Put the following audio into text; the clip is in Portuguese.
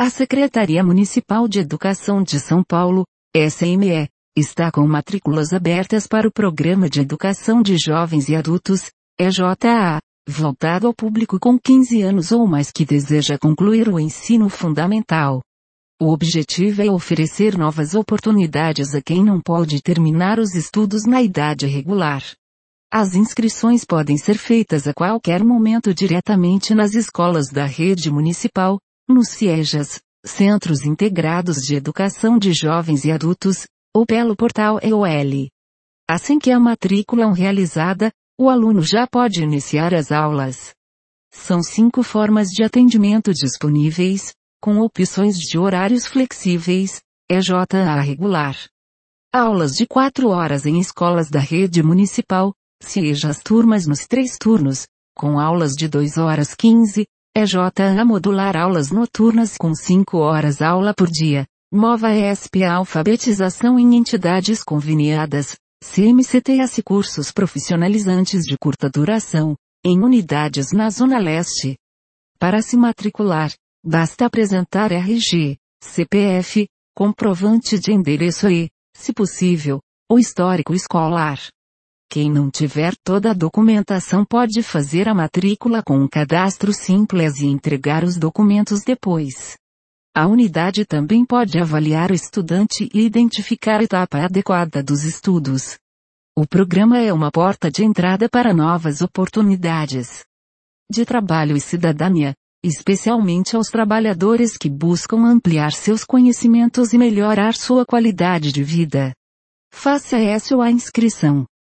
A Secretaria Municipal de Educação de São Paulo, SME, está com matrículas abertas para o Programa de Educação de Jovens e Adultos, EJA, voltado ao público com 15 anos ou mais que deseja concluir o ensino fundamental. O objetivo é oferecer novas oportunidades a quem não pode terminar os estudos na idade regular. As inscrições podem ser feitas a qualquer momento diretamente nas escolas da rede municipal, nos CIEJAs, Centros Integrados de Educação de Jovens e Adultos, ou pelo portal EOL. Assim que a matrícula é realizada, o aluno já pode iniciar as aulas. São 5 formas de atendimento disponíveis, com opções de horários flexíveis, EJA regular. Aulas de 4 horas em escolas da rede municipal, CIEJAs turmas nos 3 turnos, com aulas de 2 horas 15, EJA modular aulas noturnas com 5 horas aula por dia, MOVA-ESP alfabetização em entidades conveniadas, CMCTS cursos profissionalizantes de curta duração, em unidades na Zona Leste. Para se matricular, basta apresentar RG, CPF, comprovante de endereço e, se possível, o histórico escolar. Quem não tiver toda a documentação pode fazer a matrícula com um cadastro simples e entregar os documentos depois. A unidade também pode avaliar o estudante e identificar a etapa adequada dos estudos. O programa é uma porta de entrada para novas oportunidades de trabalho e cidadania, especialmente aos trabalhadores que buscam ampliar seus conhecimentos e melhorar sua qualidade de vida. Faça a inscrição.